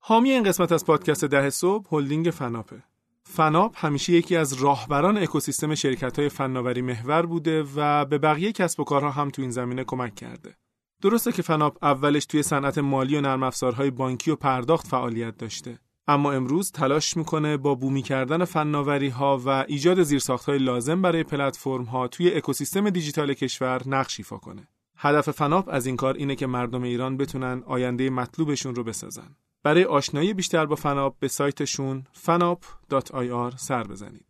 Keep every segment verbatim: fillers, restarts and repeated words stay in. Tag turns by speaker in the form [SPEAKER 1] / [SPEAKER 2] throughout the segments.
[SPEAKER 1] حامی این قسمت از پادکست ده صبح هلدینگ فناپه. فناپ همیشه یکی از راهبران اکوسیستم شرکت‌های فناوری محور بوده و به بقیه کسب و کارها هم تو این زمینه کمک کرده. درسته که فناپ اولش توی صنعت مالی و نرم افزارهای بانکی و پرداخت فعالیت داشته، اما امروز تلاش میکنه با بومی کردن فناوری‌ها و ایجاد زیرساخت‌های لازم برای پلتفرم‌ها توی اکوسیستم دیجیتال کشور نقش ایفا کنه. هدف فناپ از این کار اینه که مردم ایران بتونن آینده مطلوبشون رو بسازن. برای آشنایی بیشتر با فناپ به سایتشون فناپ دات آی آر سر بزنید.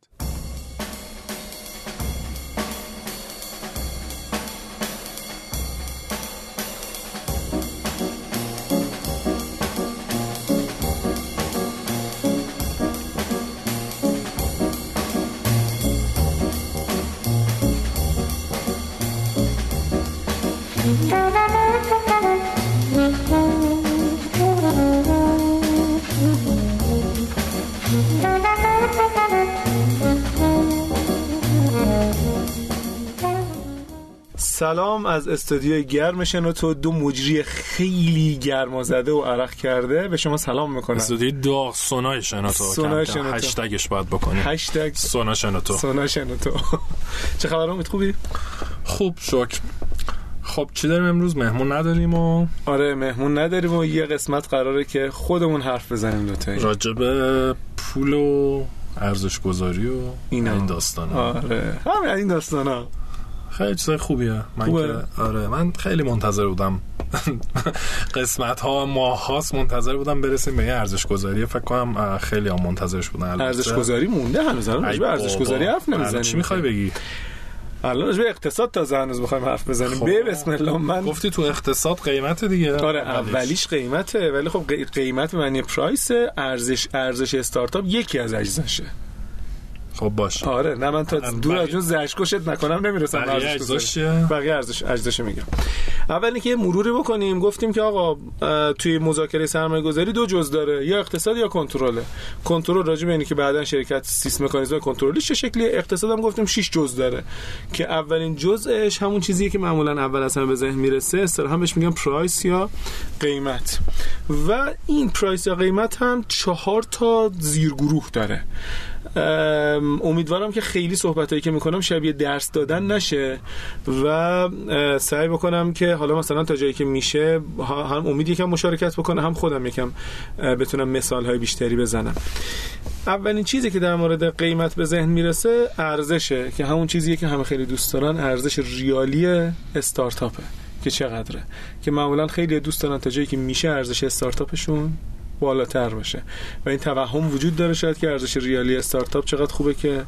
[SPEAKER 1] سلام از استودیوی گرم شنوتو، دو مجری خیلی گرمازده و عرق کرده به شما سلام میکنم.
[SPEAKER 2] استودیوی داغ سونای شنوتو.
[SPEAKER 1] سونای شنوتو.
[SPEAKER 2] هشتگش باید بکنیم.
[SPEAKER 1] هشتگ
[SPEAKER 2] سونا شنوتو.
[SPEAKER 1] سونا شنوتو. چه خبر امید؟ خوبی؟
[SPEAKER 2] خوب شکر. خب چی داریم امروز؟ مهمون نداریم و
[SPEAKER 1] آره مهمون نداریم و یه قسمت قراره که خودمون حرف بزنیم دوتایی
[SPEAKER 2] راجع به پول و ارزش گذاری و
[SPEAKER 1] اینا.
[SPEAKER 2] این داستانا.
[SPEAKER 1] آره همین این داستانا
[SPEAKER 2] خیلی چیزای خوبیه. من
[SPEAKER 1] خوبه.
[SPEAKER 2] که آره من خیلی منتظر بودم قسمت ها ماه هاست منتظر بودم برسیم به این ارزش گذاری. فکر کنم خیلی هم منتظرش بودن.
[SPEAKER 1] ارزش گذاری مونده هنوز. الان راجع به ارزش گذاری حرف نمیزنیم.
[SPEAKER 2] چی میخوای بگی؟
[SPEAKER 1] الان راجع به اقتصاد تازه هنوز میخوایم حرف بزنیم. به بسم الله. من
[SPEAKER 2] گفتی تو اقتصاد قیمت دیگه.
[SPEAKER 1] آره اولیش قیمته، ولی خب قیمت معنی پرایس. ارزش ارزش استارتاپ یکی از اجزاشه.
[SPEAKER 2] خب باشه.
[SPEAKER 1] آره نه من تا دور از جون زشکشت نکنم نمیرسم به ارزش گذاری. بقیه ارزش ارزش میگم. اول اینکه مروری بکنیم. گفتیم که آقا توی مذاکره سرمایه گذاری دو جزء داره، یا اقتصاد یا کنترل. کنترل راجع به اینه که بعداً شرکت سیستم مکانیزم کنترلیش چه شکلیه. اقتصاد هم گفتیم شش جزء داره که اولین جزءش همون چیزیه که معمولاً اول اصلا به ذهن میرسه، اصطلاحاً بهش میگن پرایس یا قیمت. و این پرایس یا قیمت هم چهار تا زیرگروه داره. امیدوارم که خیلی صحبتایی که میکنم شبیه درس دادن نشه و سعی بکنم که حالا مثلا تا جایی که میشه هم امید یکم مشارکت بکنه، هم خودم یکم بتونم مثالهای بیشتری بزنم. اولین چیزی که در مورد قیمت به ذهن میرسه ارزشه، که همون چیزیه که همه خیلی دوست دارن، ارزش ریالی استارتاپه که چقدره، که معمولا خیلی دوست دارن تا جایی که میشه ارزش استارتاپشون بالاتر باشه و این توهم وجود داره شاید که ارزش ریالی استارتاپ چقدر خوبه که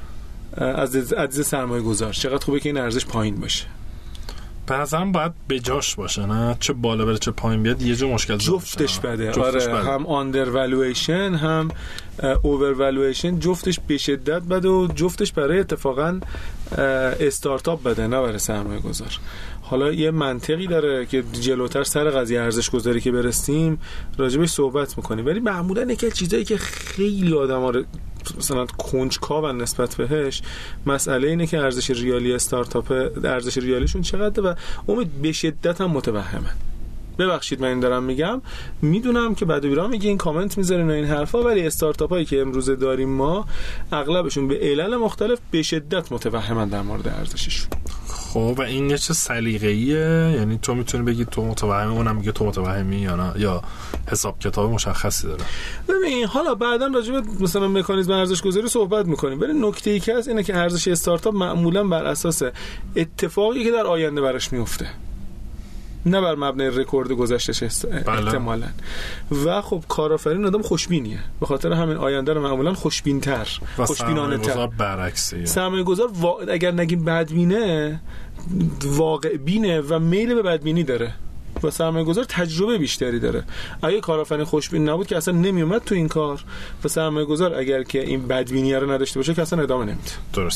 [SPEAKER 1] از عدد سرمایه گذار چقدر خوبه که این ارزش پایین باشه.
[SPEAKER 2] به نظرم باید به جاش باشه، نه چه بالا بره چه پایین بیاد یه جا مشکل
[SPEAKER 1] جفتش بده.
[SPEAKER 2] جفتش
[SPEAKER 1] آره
[SPEAKER 2] بده.
[SPEAKER 1] هم آندر والویشن هم اوور والویشن، جفتش به شدت بده و جفتش برای اتفاقا استارتاپ بده نه برای سرمایه گذار. حالا یه منطقی داره که جلوتر سر قضیه ارزش گذاری که برسیم راجبش صحبت میکنیم، ولی معمولا یکی از چیزایی که خیلی آدم‌ها رو مثلا کنجکاون نسبت بهش مسئله اینه که ارزش ریالی استارتاپ ارزش ریالیشون چقدره و امید به شدت هم متوهمه. ببخشید من این دارم میگم، میدونم که بعد بیرام میگه این کامنت میذارین و این حرفا، ولی استارتاپ هایی که امروز داریم ما اغلبشون به علل مختلف به شدت متوهمن در مورد ارزششون.
[SPEAKER 2] خب و این یه چه سلیقه‌ایه؟ یعنی تو میتونی بگی تو متوهمی، اونم میگه تو متوهمی یا نه، یا حساب کتاب مشخصی داره؟
[SPEAKER 1] ببین حالا بعداً راجع به مثلا مکانیزم ارزش گذاری صحبت میکنیم، ولی نکته ای که هست اینه که ارزش استارتاپ معمولا بر اساس اتفاقی که در آینده براش میفته، نه بر مبنای رکورد گذشتهش احتمالاً. و خب کارآفرین آدم خوشبینیه، به خاطر همین آینده رو معمولاً خوشبین‌تر، خوشبینانه‌تر.
[SPEAKER 2] برعکسه
[SPEAKER 1] سرمایه‌گذار وا... اگر نگیم بدبینه، واقع بینه و میل به بدبینی داره و سرمایه‌گذار تجربه بیشتری داره. اگه کارآفرین خوشبین نبود که اصلا نمیومد تو این کار، و سرمایه‌گذار اگر که این بدبینی رو نداشته باشه که اصلا ادامه نمیده.
[SPEAKER 2] درست.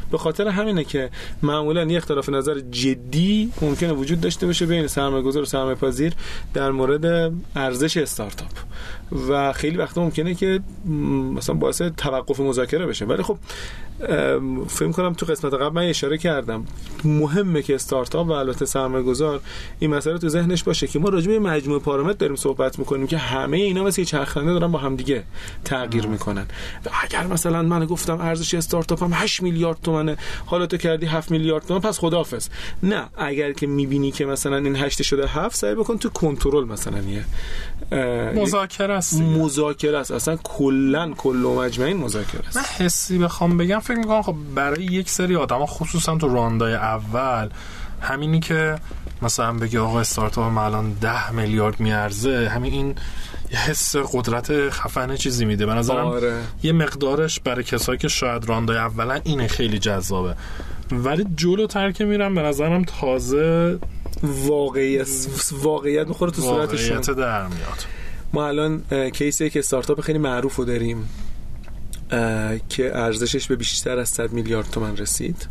[SPEAKER 1] به خاطر همینه که معمولا یه اختلاف نظر جدی ممکنه وجود داشته باشه بین سرمایه‌گذار و سرمایه‌پذیر در مورد ارزش استارتاپ و خیلی وقتا ممکنه که مثلا باعث توقف مذاکره بشه. ولی خب فکر کنم تو قسمت قبل من اشاره کردم مهمه که استارتاپ و البته سرمایه‌گذار این مسئله تو ذهنش باشه که ما راجع به مجموعه پارامتر داریم صحبت می‌کنیم که همه اینا مثل چرخنده دارن با هم دیگه تغییر می‌کنن. و اگر مثلا من گفتم ارزش استارتاپم هشت میلیارد تومانه، حالا تو کردی هفت میلیارد تومان، پس خداحافظ. نه، اگر که می‌بینی که مثلا این هشت شده هفت، سعی بکن تو کنترل مثلا یه
[SPEAKER 2] مذاکره است.
[SPEAKER 1] مذاکره است. اصلا کلاً کل و مجمعین مذاکره است.
[SPEAKER 2] من حسی بخوام بگم فکر می‌کنم خب برای یک سری آدما خصوصا تو راندای اول همینی که مثلا بگی آقا استارتاپ ما الان ده میلیارد میارزه، همین این یه حس قدرت خفنه چیزی میده. به نظرم
[SPEAKER 1] آره.
[SPEAKER 2] یه مقدارش برای کسایی که شاید راندای اولا اینه خیلی جذابه، ولی جلوتر که میرم به نظرم تازه
[SPEAKER 1] واقعیت واقعیت میخوره تو صورتشون،
[SPEAKER 2] واقعیت در میاد. ما
[SPEAKER 1] الان کیس یک استارتاپ خیلی معروفو داریم که ارزشش به بیشتر از صد میلیارد تومان رسید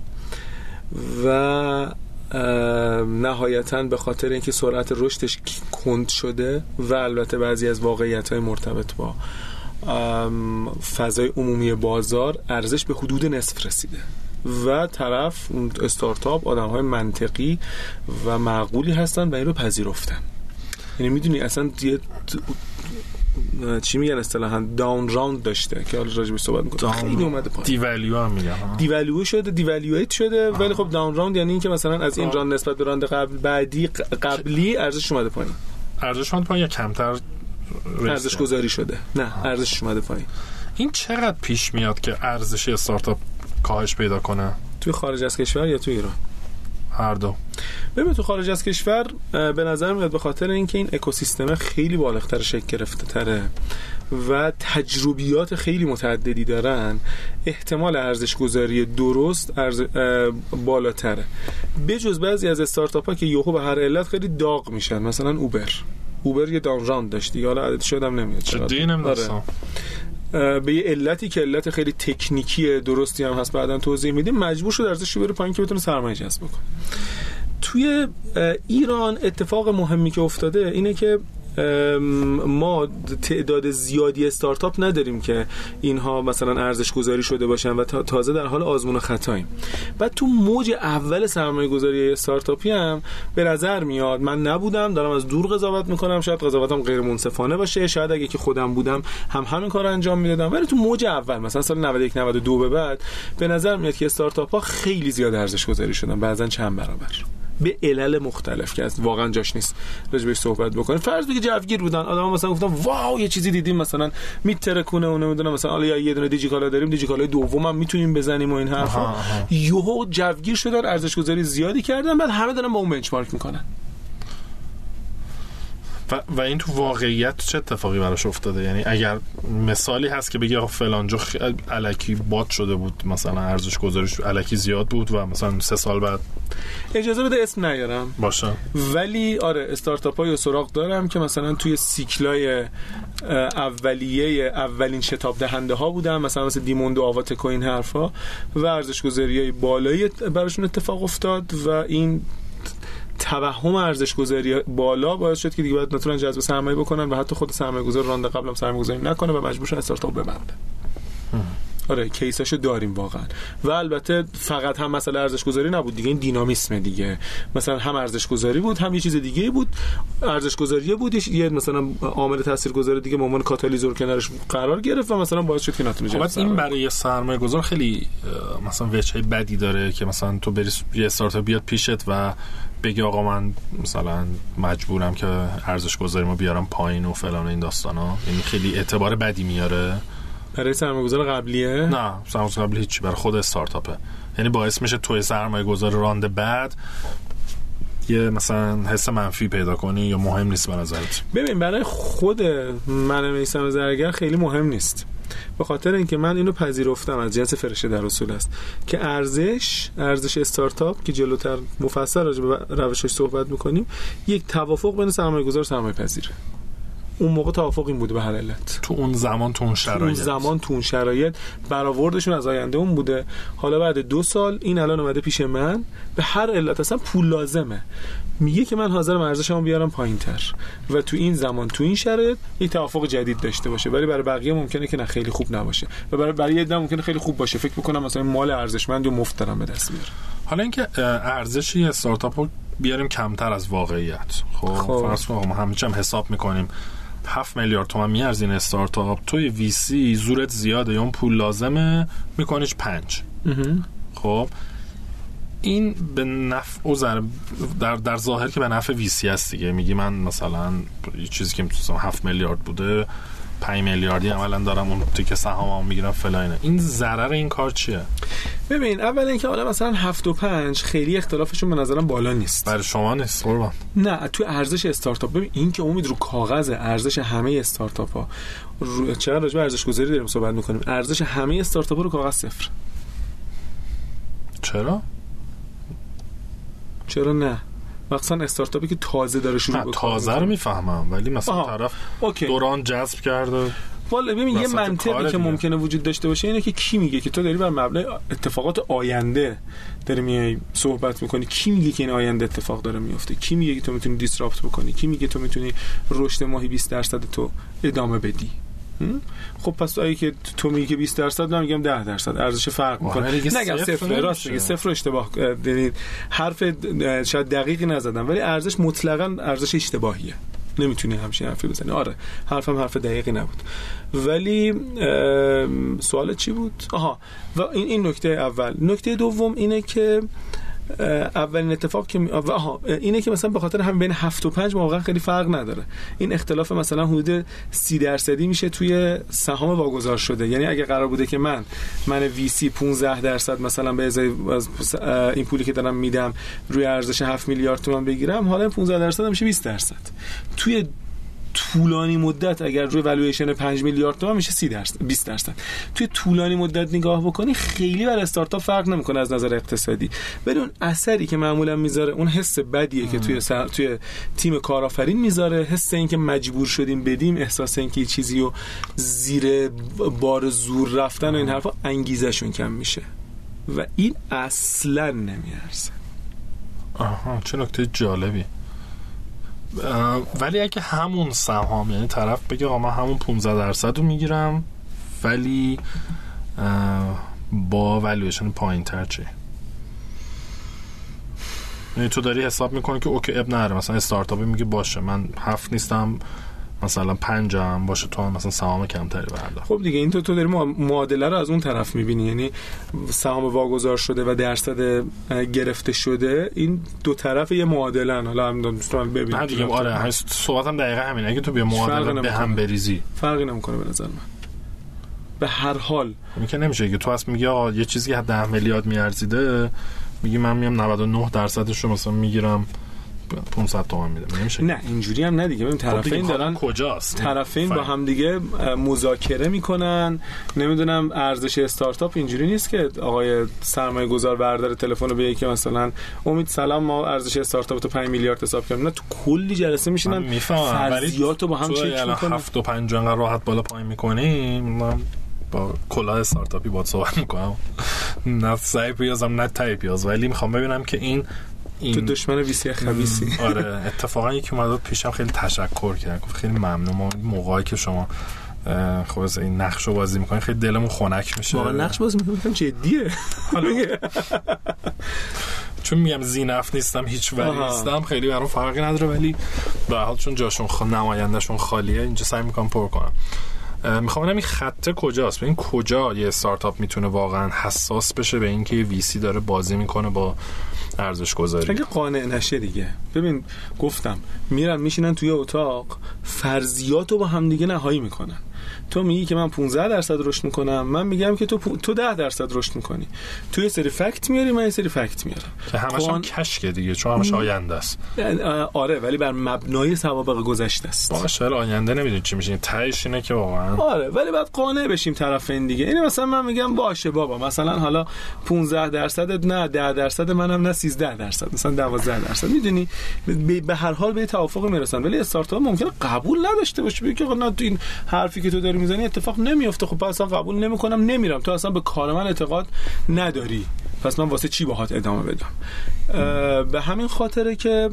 [SPEAKER 1] و نهایتاً به خاطر اینکه سرعت رشدش کند شده و البته بعضی از واقعیت‌های مرتبط با فضای عمومی بازار ارزش به حدود نصف رسیده و طرف اون استارتاپ آدم‌های منطقی و معقولی هستن و این رو پذیرفتن. یعنی میدونی اصلا یه چی میگن اصطلاحاً داون راوند داشته که حالا راجع بهش صحبت می‌کنم، خیلی اومده پایین،
[SPEAKER 2] دیوالو هم میگن،
[SPEAKER 1] دیوالو شده، دیوالویت شده. ولی خب داون راوند یعنی اینکه مثلا از این راند نسبت به راند قبل بعدی قبلی ارزش اومده پایین.
[SPEAKER 2] ارزش اومده پایین یا کمتر
[SPEAKER 1] ارزش گذاری شده؟ نه، ارزش اومده پایین.
[SPEAKER 2] این چقدر پیش میاد که ارزش استارتاپ کاهش پیدا کنه؟
[SPEAKER 1] توی خارج از کشور یا تو ایران؟
[SPEAKER 2] هر دو.
[SPEAKER 1] ببین تو خارج از کشور به نظر میاد به خاطر اینکه این اکوسیستم خیلی بالاتر شکل گرفته تره و تجربیات خیلی متعددی دارن، احتمال ارزش گذاری درست ارز... بالاتره. بجز بعضی از استارتاپ ها که یهو به هر علت خیلی داغ میشن، مثلا اوبر اوبر یه داون راند داشت دیگه، حالا عدد شدم نمیاد
[SPEAKER 2] چرا نمیدونم
[SPEAKER 1] به یه علتی که علت خیلی تکنیکی درستی هم هست بعداً توضیح میدیم، مجبور شد ارزشش بره پایین که بتونه سرمایه جذب کنه. توی ایران اتفاق مهمی که افتاده اینه که ما تعداد زیادی استارتاپ نداریم که اینها مثلا ارزش گذاری شده باشن و تازه در حال آزمون و خطاییم. بعد تو موج اول سرمایه گذاری استارتاپی هم به نظر میاد، من نبودم دارم از دور قضاوت میکنم، شاید قضاوتم غیر منصفانه باشه، شاید اگه که خودم بودم هم همین کارو انجام میدادم، ولی تو موج اول مثلا سال نود و یک نود و دو به بعد به نظر میاد که استارتاپ ها خیلی زیاد ارزش گذاری شدن، بعضن چند برابر، به علل مختلف که از واقعا جاش نیست راجع بهش صحبت بکنیم. فرض بگی جوگیر بودن آدما، مثلا گفتن واو یه چیزی دیدیم مثلا میترکونه و نمیدونم مثلا حالا یا یه دونه دیجیکالا داریم، دیجیکالای دومم میتونیم بزنیم و این حرفا، یهو جوگیر شدن، ارزش گذاری زیادی کردن، بعد همه دارن با اون بنچمارک میکنن.
[SPEAKER 2] و, و این تو واقعیت چه اتفاقی براش افتاده؟ یعنی اگر مثالی هست که بگی آقا فلان جا الکی باد شده بود، مثلا ارزش گذاریش الکی زیاد بود و مثلا سه سال بعد،
[SPEAKER 1] اجازه بده اسم نیارم
[SPEAKER 2] باشه،
[SPEAKER 1] ولی آره استارتاپ‌های سراغ دارم که مثلا توی سیکلای اولیه اولین شتاب دهنده ها بودن، مثلا مثل دیموند و آواتکو این حرفا، و ارزش گذاریای بالایی براشون اتفاق افتاد و این توهم ارزش گذاری بالا باعث شد که دیگه باید نتونن جذب سرمایه بکنن و حتی خود سرمایه گذار راند قبلم سرمایه گذاری نکنه و مجبور شدن استارتاپ ببنده. آره کیساشو داریم واقعا. و البته فقط هم مسئله ارزش گذاری نبود دیگه، این دینامیسم دیگه، مثلا هم ارزش گذاری بود هم یه چیز دیگه بود، ارزش گذاری بود یه مثلا عامل تاثیرگذار دیگه به عنوان کاتالیزور کنارش قرار گرفت و مثلا باعث شد که نتونه جذب.
[SPEAKER 2] این برای سرمایه گذار خیلی مثلا وجهه بدی داره که مثلا تو بری یه استارتاپ بیاد پیشت و بگی آقا من مثلا مجبورم که ارزش گذاریمو بیارم پایین و فلان این داستانا، یعنی خیلی اعتبار بدی میاره
[SPEAKER 1] برای سرمایه‌گذار قبلیه.
[SPEAKER 2] نه سرمایه‌گذار قبلی هیچی، برای خود استارتاپه، یعنی باعث میشه توی سرمایه‌گذار راند بعد یه مثلا حس منفی پیدا کنی یا مهم نیست به نظرت؟
[SPEAKER 1] ببین برای خود من میثم زرگر خیلی مهم نیست، به خاطر اینکه من اینو پذیرفتم از جنس فرشه در اصول است که ارزش ارزش استارتاپ که جلوتر مفصل راجع به روشش صحبت میکنیم یک توافق بین سرمایه‌گذار و سرمایه‌پذیره. اون موقع توافق این بوده به هر علت،
[SPEAKER 2] تو اون زمان تو اون شرایط،
[SPEAKER 1] تو اون زمان تو اون شرایط برآوردشون از آینده اون بوده. حالا بعد دو سال این الان اومده پیش من، به هر علت اصلا پول لازمه، میگه که من حاضرم ارزشمو بیارم پایین‌تر و تو این زمان تو این شرایط این توافق جدید داشته باشه. ولی برای بقیه ممکنه که نه خیلی خوب نباشه و برای برای عده ممکنه خیلی خوب باشه. فکر می‌کنم مثلا مال ارزشمند و مفت دارم به دست میاره.
[SPEAKER 2] حالا اینکه ارزش یه استارتاپو بیاریم کمتر از واقعیت، خب فرض کن ما همه چیم حساب می‌کنیم هفت میلیارد تومان میارزین استارتاپ، توی وی سی زورت زیاده یا اون پول لازمه میکنیش پنج. خب این به نفع و ضرر در در ظاهر که به نفع وی سی است دیگه. میگی من مثلا یه چیزی که مثلا هفت میلیارد بوده پنج میلیاردی عملاً دارم اون تیکه سهاممو میگیرم فلان. این ضرر این کار چیه؟
[SPEAKER 1] ببین اول اینکه حالا مثلا هفت و پنج خیلی اختلافشون به نظرم بالا نیست.
[SPEAKER 2] برای شما نیست قربان.
[SPEAKER 1] نه تو ارزش استارتاپ ببین این که امید رو کاغذ ارزش همه استارتاپ ها رو... چقدر راجع به ارزش گذاری داریم صحبت میکنیم، ارزش همه استارتاپ ها رو کاغذ صفر.
[SPEAKER 2] چرا؟
[SPEAKER 1] چرا نه؟ مثلا استارتاپی که تازه داره شروع بکنه،
[SPEAKER 2] تازه رو میفهمم ولی مثلا آها. طرف اوکی. دوران جذب کرده.
[SPEAKER 1] والا ببین یه منطقی که ممکنه وجود داشته باشه اینه که کی میگه که تو داری بر مبنای اتفاقات آینده داری میای صحبت میکنی؟ کی میگه که این آینده اتفاق داره میفته؟ کی میگه که تو میتونی دیسراپت بکنی؟ کی میگه تو میتونی رشد ماهی بیست درصد تو ادامه بدی؟ خب پس اگه که تو میگی که بیست درصد من میگم ده درصد ارزش فرق میکنه. نگم صفر، راست میگی صفر اشتباه دارید، حرف شاید دقیقی نزدم ولی ارزش مطلقاً ارزش اشتباهیه، نمیتونی همچین حرفی بزنی. آره حرفم حرف دقیقی نبود ولی سوال چی بود؟ آها و این این نکته اول. نکته دوم اینه که اولین اتفاق که آها اینه که مثلا به خاطر هم بین هفت و پنج واقعا خیلی فرق نداره. این اختلاف مثلا حدود سی درصدی میشه توی سهام واگذار شده. یعنی اگه قرار بوده که من من وی سی پانزده درصد مثلا به ازای از این پولی که دارم میدم روی ارزش هفت میلیارد تومان بگیرم، حالا پانزده درصد میشه بیست درصد. توی طولانی مدت اگر روی والویشن پنج میلیارد تومان میشه سی درصد بیست درصد. توی طولانی مدت نگاه بکنی خیلی برای استارتاپ فرق نمیکنه از نظر اقتصادی، ولی اون اثری که معمولا میذاره اون حس بدیه که توی سر... توی تیم کارآفرین میذاره، حس این که مجبور شدیم بدیم، احساس این که یه چیزی رو زیر بار زور رفتن و این حرفا انگیزشون کم میشه و این اصلا نمیارزه.
[SPEAKER 2] آها چه نکته جالبی. ولی اگه همون سهام یعنی طرف بگه آقا من همون پانزده درصد رو میگیرم ولی با والویشن پایین تر چه؟ یعنی تو داری حساب میکنی که اوکی اب نره، مثلا استارتاپی میگه باشه من هفت نیستم مثلا پنجم، باشه تو هم مثلا سهام کمتری بردار.
[SPEAKER 1] خب دیگه این تو تو داری معادله رو از اون طرف میبینی، یعنی سهام واگذار شده و درصد گرفته شده، این دو طرف یه معادله ان. حالا هم دوستان ببینید.
[SPEAKER 2] نه دیگه آره همین صحبتم دقیقاً همینه. اگه تو بیا معادله به هم بریزی
[SPEAKER 1] فرقی نمیکنه به نظر من. به هر حال
[SPEAKER 2] میگه نمیشه که تو اصلا میگی آقا یه چیزی که ده میلیارد میارزیده میگی من میام نود و نه درصدش رو مثلا میگیرم پانصد تومان میدم. نمیشه.
[SPEAKER 1] نه اینجوری هم نه دیگه. ببین طرفین دارن
[SPEAKER 2] کجاست؟
[SPEAKER 1] طرفین با هم دیگه مذاکره میکنن. نمیدونم ارزش استارتاپ اینجوری نیست که آقای سرمایه گذار بردار تلفن رو بگه که مثلا امید سلام ما ارزش استارتاپ تو پنج میلیارد حساب کردیم. نه تو کلی جلسه میشینن فرضیاتو با هم چک میکنن.
[SPEAKER 2] هفت و پنج انقدر راحت بالا پایین میکنیم. من با کلاه استارتاپی باهات صحبت میکنم. نه سعی پیازم نه تای پیاز، ولی میخوام ببینم که این
[SPEAKER 1] تو دشمن ویسی خبیثی.
[SPEAKER 2] آره اتفاقا یکی اومد پیشم خیلی تشکر کرد، گفت خیلی ممنونم موقعی که شما خب از این نقشو بازی میکنین خیلی دلمون خنک میشه.
[SPEAKER 1] واقعا نقش بازی میکنم جدیه.
[SPEAKER 2] چون میگم زینف نیستم هیچ ولی نیستم خیلی برام فرقی نداره، ولی به هر حال چون جاشون خ... نمایندهشون خالیه اینجا سعی میکنم پر کنم. میخوام ببینم این خطه کجاست، ببین کجا یه استارتاپ میتونه واقعا حساس بشه به اینکه وی سی داره بازی میکنه با ارزش گذاری.
[SPEAKER 1] اگه قانع نشه دیگه. ببین گفتم میرن میشینن توی اتاق فرضیاتو با هم دیگه نهایی میکنن. تو میگی که من پانزده درصد رشد میکنم، من میگم که تو پ... تو ده درصد رشد میکنی. تو یه سری فکت میاری، من یه سری فکت میارم
[SPEAKER 2] که همش هم کشکه دیگه، چون همش آینده است.
[SPEAKER 1] آره ولی بر مبنای سوابق گذشته است.
[SPEAKER 2] باشه آینده نمیدونی چی میشه، تهش اینه که واقعا
[SPEAKER 1] آره ولی بعد قانع بشیم طرفین دیگه. یعنی مثلا من میگم باشه بابا مثلا حالا پانزده درصد نه ده درصد منم نه سیزده درصد مثلا دوازده درصد، میدونی به هر حال به توافق میرسن. ولی استارتاپ ممکنه قبول نداشته باشه، بگه نه تو این حرفی که تو داری میزنی اتفاق نمیفته، خب اصلا قبول نمیکنم نمیرم، تو اصلا به کار من اعتقاد نداری، پس من واسه چی باهات ادامه بدم؟ به همین خاطره که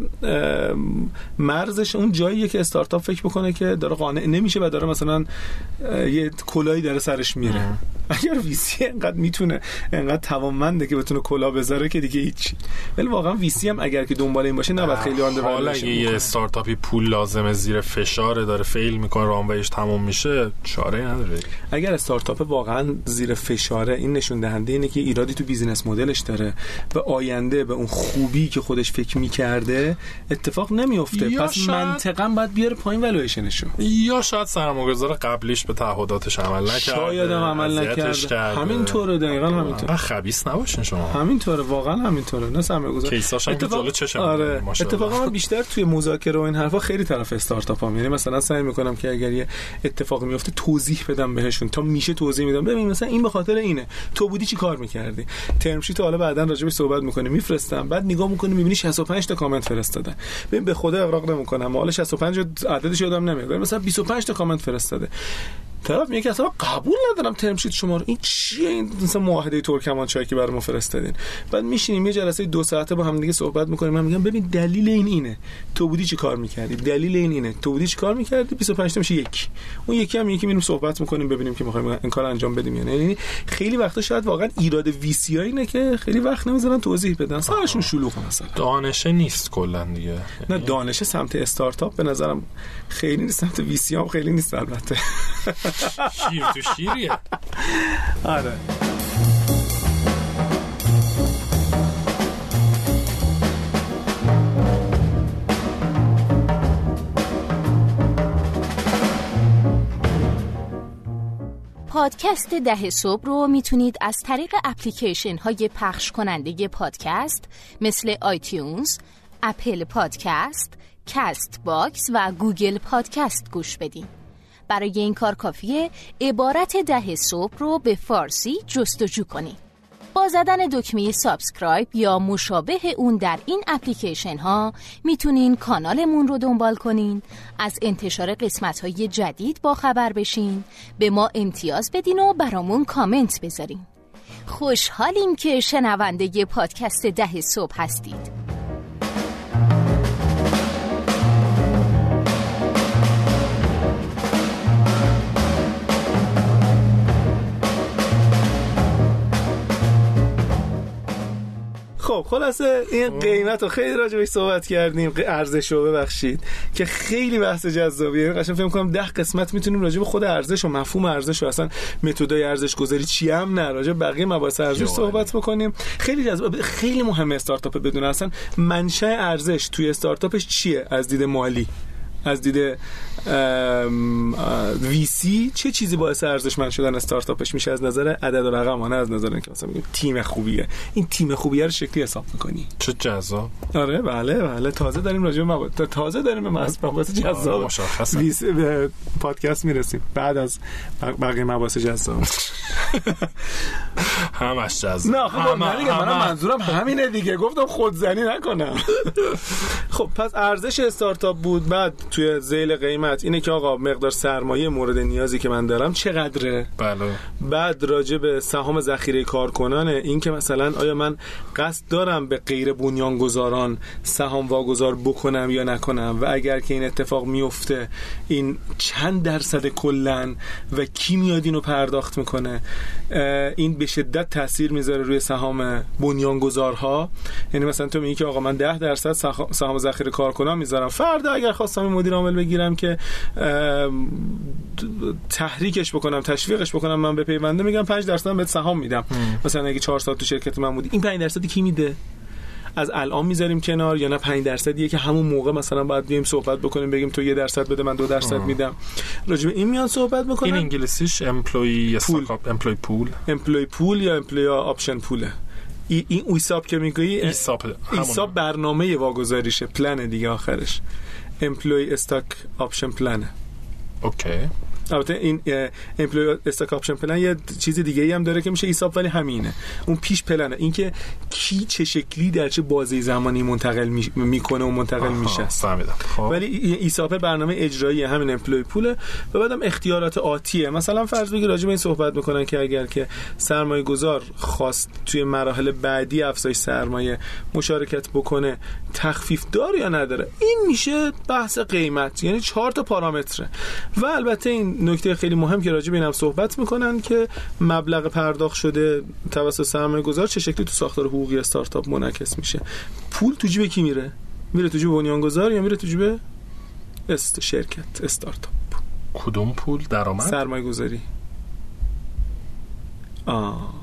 [SPEAKER 1] مرزش اون جاییه که استارتاپ فکر بکنه که داره قانع نمیشه و داره مثلا یه کلاهی داره سرش میره. اگر ویسی انقدر میتونه انقدر توانمنده که بتونه کلاه بذاره که دیگه هیچی. ولی واقعا ویسی هم اگر که دنبال این باشه نباید خیلی آنده
[SPEAKER 2] حالا اگه یه استارتاپی پول لازمه زیر فشار داره فیل میکنه رانویش تموم میشه چاره نداره.
[SPEAKER 1] اگر استارتاپ واقعا زیر فشاره این نشون دهنده اینه که ایرادی تو بیزینس مدلش داره و آینده به اون خوبی که خودش فکر میکرده اتفاق نمیفته، پس شاید... منطقاً باید بیاره پایین والویشنشو.
[SPEAKER 2] یا شاید سرمایه‌گذار قبلیش به تعهداتش عمل نکرده،
[SPEAKER 1] شاید هم عمل نکرده. همینطوره دقیقاً همینطوره.
[SPEAKER 2] خبیث نباشین شما.
[SPEAKER 1] همینطوره واقعا همینطوره. نه سرمایه‌گذار
[SPEAKER 2] کیساش هم جلو چشم.
[SPEAKER 1] آره. اتفاقا من بیشتر توی مذاکره و این حرفا خیلی طرف استارتاپام، یعنی مثلا سعی میکنم که اگر یه اتفاقی میفته توضیح بدم بهشون، تا میشه توضیح میدم. ببین مثلا این به خاطر اینه، تو بودی چی کار میکردی، ترم شیت حالا بعداً راجع بهش صحبت میکنیم میفرستم، بعد نگاه میکنی میبینی شصت و پنج تا کامنت فرستاده. ببین به خدا اغراق نمیکنم، حالا شصت و پنج عددش یادم نمیاد، مثلا بیست و پنج تا کامنت فرستاده. طرف میگه که اصلا قبول ندارم ترم شیت شما رو، این چیه این مثلا معاهده ترکمانچای که برام فرستادین. بعد میشینیم یه جلسه دو ساعته با هم دیگه صحبت میکنیم، من میگم ببین دلیل این اینه، تو بودی چی کار میکردی، دلیل این اینه، تو بودی چی کار میکردی، بیست و پنج تا میشه یک، اون یکی هم یکی میریم صحبت میکنیم ببینیم که میخوایم این کارو انجام بدیم یا نه. یعنی خیلی وقتا شاید واقعا ایراد وی سی آی اینه که خیلی وقت نمیذارن توضیح بدن، سرشون شلوغه مثلا.
[SPEAKER 2] دانشه نیست کلا دیگه.
[SPEAKER 1] نه دانشه سمت استارتاپ به نظرم خیلی نیست، سمت وی سی هم خیلی نیست البته.
[SPEAKER 2] شیر تو شیریه.
[SPEAKER 1] آره.
[SPEAKER 3] پادکست ده صبح رو میتونید از طریق اپلیکیشن های پخش کننده پادکست مثل آیتیونز، اپل پادکست، کست باکس و گوگل پادکست گوش بدین. برای این کار کافیه عبارت ده صبح رو به فارسی جستجو کنید. با زدن دکمه سابسکرایب یا مشابه اون در این اپلیکیشن ها میتونین کانالمون رو دنبال کنین، از انتشار قسمت های جدید با خبر بشین، به ما امتیاز بدین و برامون کامنت بذارین. خوشحالیم که شنونده پادکست ده صبح هستید.
[SPEAKER 1] خب خلاصه این قیمت رو خیلی راجع بهش صحبت کردیم، ارزش رو ببخشید که خیلی بحث جذابیه. یعنی قشنگ فکر می‌کنم ده قسمت میتونیم راجع به خود ارزش و مفهوم ارزش و اصلا متدای ارزش گذاری چی هم نه راجع بقیه مباحث ارزش صحبت بکنیم. خیلی جذاب، خیلی مهمه استارتاپ بدون اصلا منشأ ارزش توی استارتاپش چیه، از دید مالی، از دید وی سی چه چیزی باعث ارزشمند شدن استارتاپش میشه از نظر عدد و رقم، نه از نظر اینکه مثلا میگیم تیم خوبیه. این تیم خوبیه رو شکلی حساب می‌کنی.
[SPEAKER 2] چه جذاب.
[SPEAKER 1] آره بله بله تازه داریم راجع به مباحث تازه داریم به مباحث جذاب
[SPEAKER 2] مشخصه
[SPEAKER 1] به پادکست میرسیم بعد از بقیه مباحث جذاب.
[SPEAKER 2] همش جذاب.
[SPEAKER 1] نه خب من دیگه منم منظورم همینه دیگه، گفتم خودزنی نکنم. خب پس ارزش استارتاپ بود. بعد توی ذیل قیمت اینه که آقا مقدار سرمایه مورد نیازی که من دارم چقدره.
[SPEAKER 2] بله.
[SPEAKER 1] بعد راجع به سهام ذخیره کارکنانه، این که مثلا آیا من قصد دارم به غیر بنیانگذاران سهام واگذار بکنم یا نکنم و اگر که این اتفاق میفته این چند درصد کلن و کی میاد اینو پرداخت میکنه. این به شدت تاثیر میذاره روی سهام بنیانگذارها. یعنی مثلا تو میگی که آقا من ده درصد سهام ذخیره کارکنان میذارم، فردا اگر خواستم مدیر عامل بگیرم که تحریکش بکنم تشویقش بکنم من به پیونده، میگم پنج درصد بهت سهام میدم. مثلا اگه چهار سال تو شرکت من بودی این پنج درصدی کی میده؟ از الان میذاریم کنار یا نه پنج درصدیه که همون موقع مثلا باید بیایم صحبت بکنیم بگیم تو یه درصد بده من دو درصد آه. میدم. راجع به این میان صحبت بکنن.
[SPEAKER 2] این انگلیسیش امپلوی استاک امپلوی پول
[SPEAKER 1] امپلوی پول یا امپلوی آپشن پوله. این ای ایساب که میگی
[SPEAKER 2] ایساب
[SPEAKER 1] ایساب برنامه واگذاریشه، پلن دیگه آخرش امپلوی استاک آپشن پلنه.
[SPEAKER 2] اوکی.
[SPEAKER 1] البته این امپلوی استاک آپشن پلن یه چیز دیگه ای هم داره که میشه ایساب، ولی همینه. اون پیش پلنه، این که کی چه شکلی در چه بازه زمانی منتقل می... میکنه و منتقل میشه.
[SPEAKER 2] فهمیدم.
[SPEAKER 1] ولی ایساب برنامه اجرایی همین امپلوی پوله و بعدم اختیارات آتیه. مثلا فرض بگیر راجع به این صحبت میکنن که اگر که سرمایه گذار خواست توی مراحل بعدی افزایش سرمایه مشارکت بکنه تخفیف داره یا نداره، این میشه بحث قیمت، یعنی چهار تا پارامتره. و البته این نکته خیلی مهم که راجع به اینم صحبت میکنن که مبلغ پرداخت شده توسط سرمایه گذار چه شکلی تو ساختار حقوقی استارتاپ منعکس میشه. پول تو جیب کی میره؟ میره تو جیب بنیانگذار یا میره تو جیب است شرکت استارتاپ؟
[SPEAKER 2] کدوم پول؟ درآمد؟
[SPEAKER 1] سرمایه گذاری. آه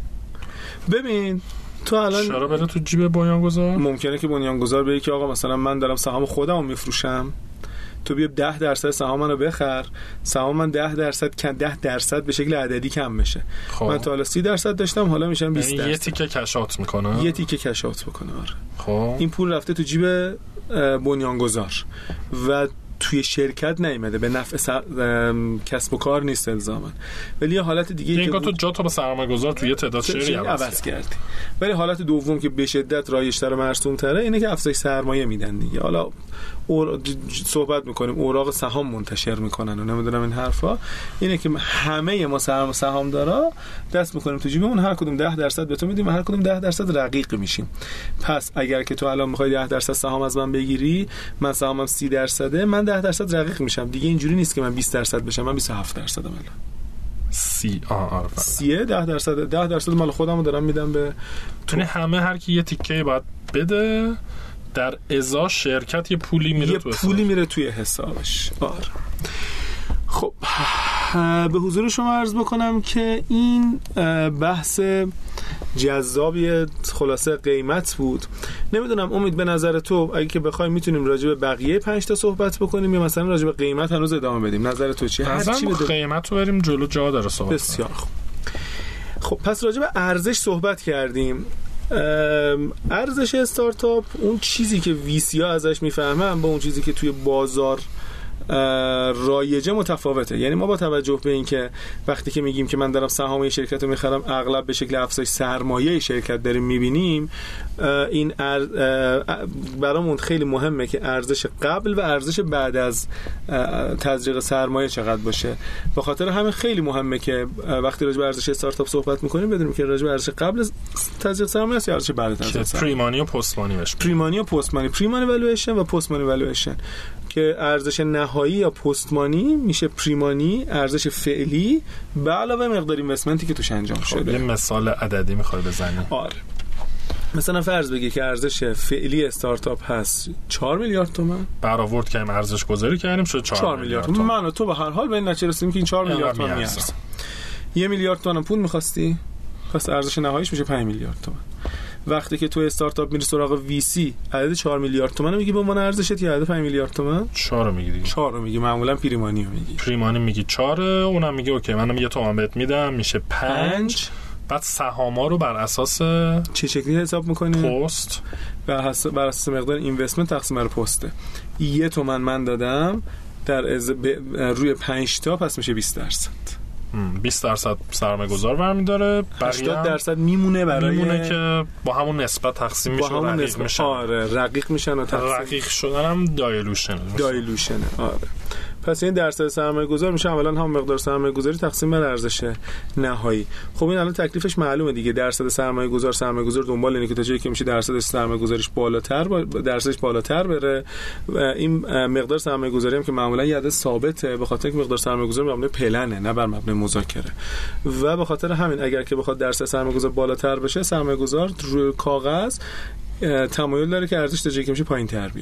[SPEAKER 1] ببین تو الان
[SPEAKER 2] چرا بره تو جیب بنیانگذار؟
[SPEAKER 1] ممکنه که بنیانگذار بگه که آقا مثلا من دارم سهام خودمو میفروشم، تو بیا ده درصد سهام منو بخر، سهام من ده درصد کم ده درصد به شکل عددی کم بشه. خب. من تا حالا سی درصد داشتم حالا میشم بیست درصد.
[SPEAKER 2] یه تیکه کشات میکنه.
[SPEAKER 1] یه تیکه کشات بکنه. آره.
[SPEAKER 2] خب
[SPEAKER 1] این پول رفته تو جیب بنیانگذار و توی شرکت نیامده، به نفع سر... کسب و کار نیست الزاما. ولی یه حالت دیگه
[SPEAKER 2] که تو جا تو با سرمایه‌گذار توی تعداد شیری
[SPEAKER 1] عوض کردی. ولی حالت دوم که به شدت رایج‌تر و مرسوم‌تره اینه که افزایش سرمایه میدن دیگه. حالا اور... صحبت میکنیم اوراق سهام منتشر میکنن و نمیدونم این حرفا، اینه که همه ما سهام سهام دارا دست میکنیم تو جیبمون، هر کدوم ده درصد به تو میدیم، هر کدوم ده درصد رقیق میشیم. پس اگر که تو الان میخوای ده درصد سهام از من بگیری، من سهامم سی درصده، من ده درصد رقیق میشم دیگه. اینجوری نیست که من بیست درصد بشم، من بیست و هفت درصدم الان.
[SPEAKER 2] سی آه آره
[SPEAKER 1] سیه ده درصد ده درصد مال خودمو دارم میدم به
[SPEAKER 2] تو. همه هر کی یه تیکه باید بده، در ازا شرکت یه پولی میره
[SPEAKER 1] یه
[SPEAKER 2] تو
[SPEAKER 1] پولی حساب. میره توی حسابش. آره. خب به حضور شما عرض بکنم که این بحث جذابی خلاصه قیمت بود. نمیدونم امید به نظر تو اگه که بخوایم میتونیم راجع به بقیه پنج تا صحبت بکنیم یا مثلا راجع به قیمت هنوز ادامه بدیم؟ نظر تو چیه؟
[SPEAKER 2] هر چی بده قیمت رو بریم جلو، جا داره صحبت.
[SPEAKER 1] بسیار خوب. خب پس راجع به ارزش صحبت کردیم. ارزش استارتاپ اون چیزی که ویسی ها ازش میفهمن با اون چیزی که توی بازار رایجه متفاوته. یعنی ما با توجه به این که وقتی که میگیم که من دارم سهام شرکت رو میخرم اغلب به شکل افزایش سرمایه شرکت داریم میبینیم، این برامون خیلی مهمه که ارزش قبل و ارزش بعد از تزریق سرمایه چقدر باشه. به خاطر همین خیلی مهمه که وقتی راجع به ارزش استارتاپ صحبت میکنیم بدونیم که راجع به ارزش قبل از تزریق سرمایه است یا ارزش بعد از تزریق سرمایه.
[SPEAKER 2] پریمانی و پست مانی بشه.
[SPEAKER 1] پریمانی و پست مانی، پریمانی والویشن و پست مانی والویشن، که ارزش نهایی یا پست مانی میشه پریمانی، ارزش فعلی به علاوه مقدار اینوستمنتی که توش انجام شده.
[SPEAKER 2] یه مثال عددی میخوای بزنی؟
[SPEAKER 1] آره. مثلا فرض بگی که ارزش فعلی استارتاپ هست چهار میلیارد تومان،
[SPEAKER 2] برآورد کردیم ارزش گذاری کردیم شد چهار میلیارد تومان.
[SPEAKER 1] من و تو به هر حال به این نتیجه رسیدیم که این چهار میلیارد تومان میارزه. یه میلیارد تومان پول می‌خواستی، پس ارزش نهاییش میشه پنج میلیارد تومان. وقتی که تو استارتاپ میری سراغ وی سی عدد چهار میلیارد تومان میگی به عنوان ارزشت یا عدد پنج میلیارد تومان؟
[SPEAKER 2] چهار رو میگی دیگه.
[SPEAKER 1] چهار رو میگی، معمولا پریمانی رو میگی.
[SPEAKER 2] پریمانی میگی چهار، اونم میگه اوکی منم یه تومان بهت میدم میشه پنج. بعد سهاما رو بر اساس
[SPEAKER 1] چه شکلی حساب میکنی؟
[SPEAKER 2] پست.
[SPEAKER 1] بر اساس بر اساس مقدار اینوستمنت تقسیم بر پسته. یه تومان من دادم در از ب... روی پنج تا، پس میشه بیست درصد.
[SPEAKER 2] بیست درصد سرمایه‌گذار برمی‌داره،
[SPEAKER 1] هشتاد درصد میمونه برای
[SPEAKER 2] میمونه که با همون نسبت تقسیم میشه و رقیق میشن.
[SPEAKER 1] آره رقیق میشن و تقسیم.
[SPEAKER 2] رقیق شدن هم دایلوشن.
[SPEAKER 1] دایلوشن آره. پس این درصد سرمایه‌گذار میشه اولا هم مقدار سرمایه‌گذاری تقسیم بر ارزش نهایی. خب این الان تکلیفش معلومه دیگه. درصد سرمایه‌گذار سرمایه‌گذار دنبال اینه که تا جایی که میشه درصد سرمایه‌گذاریش بالاتر با... درصدش بالاتر بره. این مقدار سرمایه‌گذاری هم که معمولا یه عدد ثابته، به خاطر اینکه مقدار سرمایه‌گذاری بر مبنای پلنه نه بر مبنای مذاکره. و به خاطر همین اگر که بخواد درصد سرمایه‌گذار بالاتر بشه، سرمایه‌گذار روی کاغذ تمایل داره که ارزش تا جایی که میشه پایین‌تر بیاد.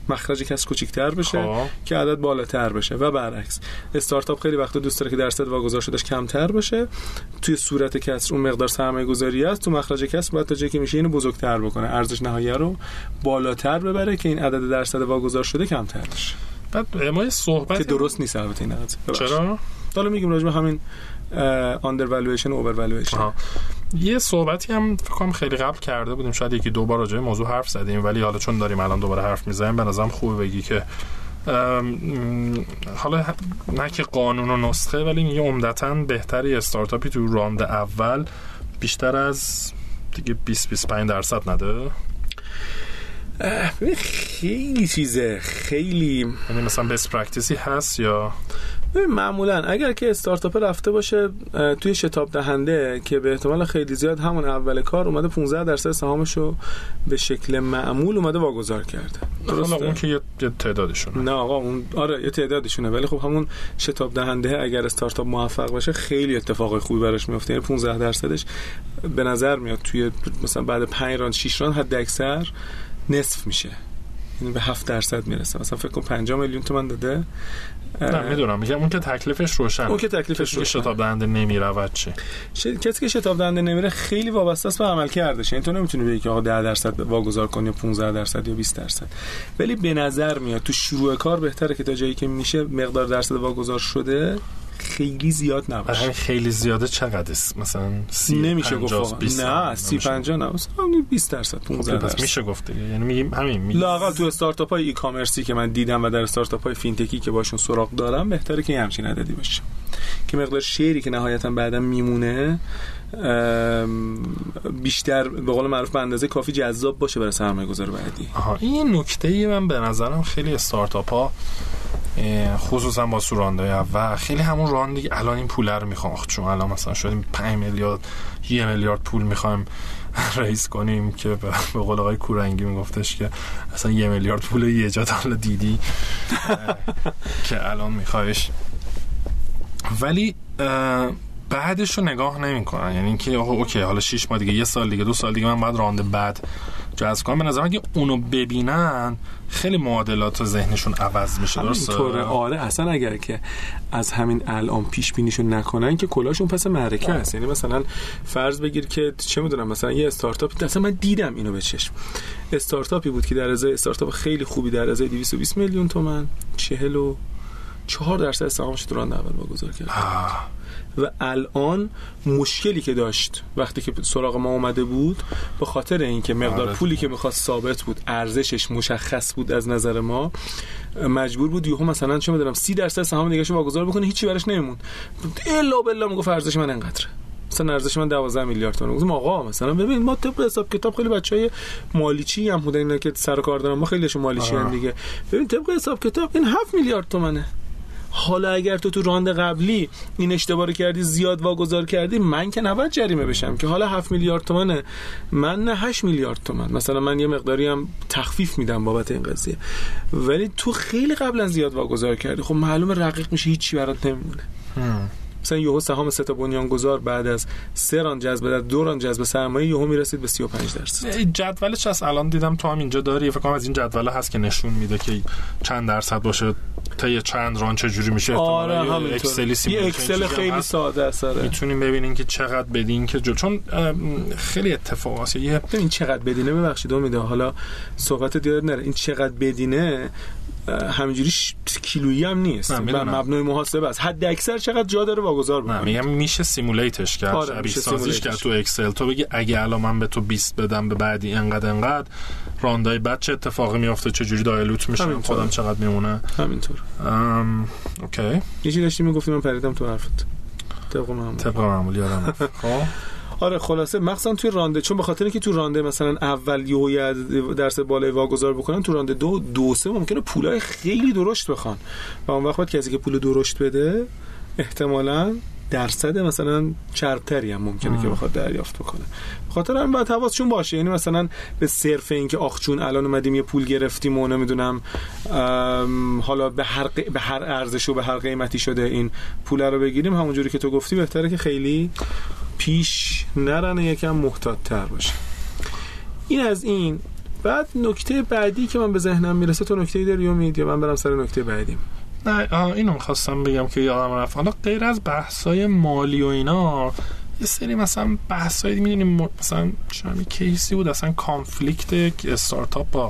[SPEAKER 1] مخرج کسب کوچیک‌تر بشه
[SPEAKER 2] خواه.
[SPEAKER 1] که عدد بالاتر بشه و برعکس. استارتاپ خیلی وقتا دوست داره که درصد واگذار شدهش کمتر بشه. توی صورت کسر اون مقدار سرمایه‌گذاری است، تو مخرج کسب باید تا جایی که میشه اینو بزرگتر بکنه، ارزش نهایی رو بالاتر ببره که این عدد درصد واگذار شده کمتر بشه.
[SPEAKER 2] بعد ما یه صحبت
[SPEAKER 1] که درست نیست البته این عدد.
[SPEAKER 2] چرا؟
[SPEAKER 1] حالا میگیم راجع به همین آندر والویشن و اوور والویشن.
[SPEAKER 2] یه صحبتی هم فکر کنم خیلی قبل کرده بودیم، شاید یکی دو بار راجع به موضوع حرف زدیم، ولی حالا چون داریم الان دوباره حرف میزنیم به نظرم خوبه بگی که حالا نه که قانون و نسخه، ولی میگه عمدتاً بهتری استارتاپی تو راند اول بیشتر از دیگه بیست بیست و پنج درصد نده.
[SPEAKER 1] خیلی چیزه، خیلی
[SPEAKER 2] یعنی مثلا بیست پرکتیسی هست یا
[SPEAKER 1] معمولا اگر که استارتاپ رفته باشه توی شتاب دهنده که به احتمال خیلی زیاد همون اول کار اومده پانزده درصد سهامشو به شکل معمول اومده واگذار کرده.
[SPEAKER 2] حالا اون که یه تعدادشونه.
[SPEAKER 1] نه آقا اون آره یه تعدادشونه، ولی خب همون شتاب دهنده اگر استارتاپ موفق باشه خیلی اتفاقای خوبی براش میفته. یعنی پانزده درصدش به نظر میاد توی مثلا بعد پنج راند شش راند حد اکثر نصف میشه، یعنی به هفت درصد میرسه. مثلا فکر کنم پنجاه میلیون تومان داده.
[SPEAKER 2] نه میدونم، میگم اون که تکلیفش روشن،
[SPEAKER 1] اون که تکلیفش روشن.
[SPEAKER 2] شتاب دهنده نمیره چی؟
[SPEAKER 1] کسی که شتاب دهنده نمیره خیلی وابسته است به عمل کردش. یعنی تو نمیتونی بگی که آقا ده درصد واگذار کنی یا پانزده درصد یا بیست درصد، ولی به نظر میاد تو شروع کار بهتره که تا جایی که میشه مقدار درصد واگذار شده خیلی زیاد نباشه.
[SPEAKER 2] خیلی زیاده چقدر است؟ مثلا سی
[SPEAKER 1] نمیشه گفت نه سی پنجاه نه، مثلا بیست درصد پانزده درصد
[SPEAKER 2] میشه گفت دیگه. یعنی میگیم همین
[SPEAKER 1] لااقل تو استارتاپ های ای کامرسی که من دیدم و در استارتاپ های فینتکی که باشون سراغ دارم بهتره که همچین عددی باشه که مقدار شیری که نهایتا بعداً میمونه بیشتر به قول معروف به اندازه کافی جذاب باشه برای سرمایه‌گذار بعدی.
[SPEAKER 2] آها این نکته من به نظرم خیلی استارتاپ ها خصوصا با سوراندای اول خیلی همون راندی الان این پول رو میخوام، چون الان مثلا شدیم پنج میلیارد یک میلیارد پول میخوایم رئیس کنیم که به قول آقای کورنگی میگفتش که اصلا یک میلیارد پول یه جا حالا دیدی که الان میخوایش، ولی بعدش رو نگاه نمی‌کنن. یعنی اینکه آقا اوکی حالا شش ماه دیگه، یه سال دیگه، دو سال دیگه من باید راند بعد جذب کنم. به نظر من اگه اونو ببینن خیلی معادلات ذهنشون عوض میشه. درسته؟
[SPEAKER 1] همینطوره. آره اصلا اگر که از همین الان پیش بینیشو نکنن که کلاشون پس معرکه است. یعنی مثلا فرض بگیر که چه میدونم مثلا یه استارتاپ، اصلا من دیدم اینو به چشم، استارتاپی بود که در ازای استارتاپ خیلی خوبی در ازای دویست و بیست میلیون تومان چهل و چهار درصد سهامش تو راند اول واگذار کرد. و الان مشکلی که داشت وقتی که سراغ ما اومده بود به خاطر اینکه مقدار پولی که می‌خواست ثابت بود، ارزشش مشخص بود از نظر ما، مجبور بود یهو مثلا چه می‌دونم سی درصد سهام دیگه‌شو واگذار بکنه، هیچی براش نمیمون. الا بالله میگفت ارزش من اینقدره، مثلا ارزش من دوازده میلیارد تومان. گفتم آقا مثلا ببین ما طبق حساب کتاب خیلی بچهای مالیچی هم بودن اینا که سر کار دارن، ما خیلیشون مالیچی ان دیگه، ببین طبق حساب کتاب این هفت میلیارد تومانه. حالا اگر تو تو راند قبلی این اشتباه کردی، زیاد واگذار کردی، من که نباید جریمه بشم که حالا هفت میلیارد تومانه، من نه هشت میلیارد تومان، مثلا من یه مقداری هم تخفیف میدم بابت این قضیه، ولی تو خیلی قبلا زیاد واگذار کردی، خب معلومه رقیق میشه، هیچی برات نمیمونه. مثلا یهو سهام سه تا بنیانگذار بعد از سه راند جذب، بعد دو راند جذب سرمایه یهو میرسید به سی و پنج درصد.
[SPEAKER 2] جدولش از الان دیدم تو هم اینجا داری، فکر کنم از این جدول هست که نشون میده که چند درصد باشه تا یه چند راند چه جوری میشه.
[SPEAKER 1] آره همینطور. یه اکسل خیلی ساده است.
[SPEAKER 2] میتونیم ببینین که چقدر بدین که جو... چون خیلی اتفاقاست. یه
[SPEAKER 1] این چقدر بدینه، ببخشید امیده حالا صحبت دیاد نره، این چقدر بدینه همینجوری کیلویی هم نیست، مبنای محاسبه است. حد اکثر چقدر جا داره واگذار بکنید.
[SPEAKER 2] نه میگم میشه سیمولیتش کرد،
[SPEAKER 1] آره
[SPEAKER 2] شبیه سازیش کرد تو اکسل. تو بگی اگه الان من به تو بیست بدم به بعدی انقدر انقدر راندای بعد چه اتفاقی میفته، چه جوری دایلوت میشه، خودم چقدر میمونه.
[SPEAKER 1] همینطور.
[SPEAKER 2] ام اوکی.
[SPEAKER 1] یه چیزی داشتی میگفتی من پریدم تو حرفت. طبق معمول.
[SPEAKER 2] طبق معمول یادم رفت. خب
[SPEAKER 1] آره خلاصه مخصوصا توی رانده، چون به خاطر اینکه تو رانده مثلا اول یه درصد بالای واگذار بکنن، تو رانده دو دو سه ممکنه پولای خیلی درشت بخوان و اون وقت کسی که پول درشت بده احتمالاً درصد مثلا چربتری هم ممکنه که بخواد دریافت بکنه. خاطر هم باید حواسشون باشه، یعنی مثلا به صرف این که آخ چون الان اومدیم یه پول گرفتیم و نمیدونم حالا به هر ق... به هر ارزش و به هر قیمتی شده این پول رو بگیریم، همونجوری که تو گفتی بهتره که خیلی پیش نرن، یکم محتاط تر باشه. این از این بعد نکته بعدی که من به ذهنم میرسه، تو نکته‌ای داری امید یا من برم سر نکته بعدیم؟
[SPEAKER 2] نه اینو می‌خواستم بگم که یادم رفت. حالا غیر از بحث‌های مالی و اینا، یه سری مثلا بحثایی می‌دونیم، مثلا چه کیسی بود اصلا کانفلیکت استارتاپ با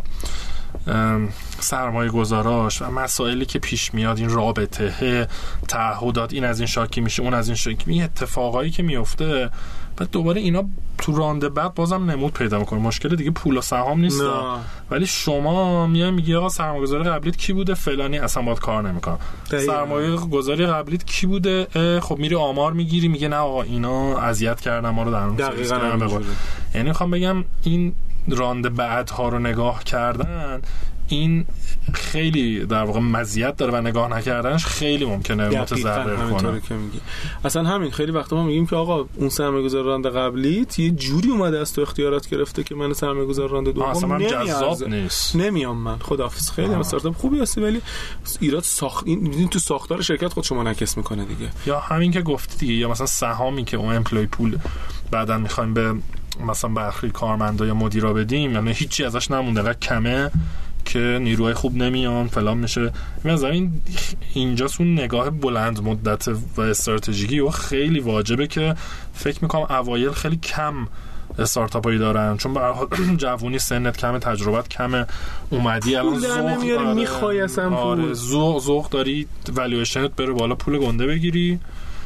[SPEAKER 2] سرمایه گذاراش و مسائلی که پیش میاد، این رابطه تعهدات، این از این شاکی میشه اون از این شاکی، این اتفاقایی که میفته، بعد دوباره اینا تو راند بعد بازم نمود پیدا میکنه. مشکل دیگه پول و سهام نیست، ولی شما میای میگی آقا سرمایه گذاری قبلیت کی بوده؟ فلانی، اصلا باید کار نمیکنه. سرمایه گذاری قبلیت کی بوده؟ خب میری آمار میگیری، میگه نه آقا اینا اذیت کردن ما رو در اون.
[SPEAKER 1] دقیقاً.
[SPEAKER 2] یعنی میخوام بگم این راند بعدها رو نگاه کردن، این خیلی در واقع مزیت داره و نگاه نکردنش خیلی ممکنه متضرر کنه.
[SPEAKER 1] اصلا همین خیلی وقتا ما میگیم که آقا اون سرمایه‌گذار راند قبلیت یه جوری اومده از تو اختیارات گرفته که من سرمایه‌گذار راند دوم
[SPEAKER 2] جذاب نیست،
[SPEAKER 1] نمیام من. خداحافظ. خیلی هم استارتاپ خوبی هستی ولی ایراد ساخت این تو ساختار شرکت خود شما نکس میکنه دیگه.
[SPEAKER 2] یا همین که گفتی دیگه، یا مثلا سهامی که اون امپلوی پول بعداً میخوایم به مثلا برخی کارمندا یا مدیرا بدیم، یعنی هیچی ازش نمونده، انقدر کمه که نیروهای خوب نمیان فلان میشه. مثلا این اینجاست اون نگاه بلند مدت و استراتژیکی و خیلی واجبه که فکر میکنم اوایل خیلی کم استارتاپایی دارن، چون به هر حال جوونی، سنت کمه، تجربت کمه، اومدی الان ذوق
[SPEAKER 1] نمیاری، میخوای اصلا پول،
[SPEAKER 2] ذوق ذوق داری والویشنت بره بالا، پول گنده بگیری،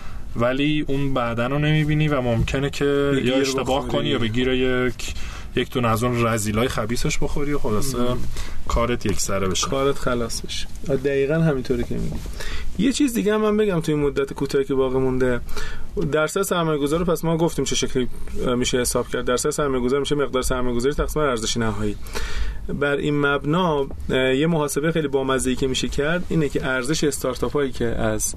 [SPEAKER 2] ولی اون بعدن رو نمیبینی و ممکنه که یا اشتباه کنی یا بگیره یک یک دونه از اون رذیلای خبیثش بخوری و خلاصه کارت یک سره بشه،
[SPEAKER 1] کارت خلاص بشه. دقیقاً همینطوری که میگی. یه چیز دیگه هم من بگم توی مدت کوتاهی که باقی مونده، درصد سرمایه‌گذار رو پس ما گفتیم چه شکلی میشه حساب کرد. درصد سرمایه‌گذار میشه مقدار سرمایه‌گذاری تقسیم بر ارزش نهایی. بر این مبنا یه محاسبه خیلی بامزه‌ای که میشه کرد اینه که ارزش استارتاپایی که از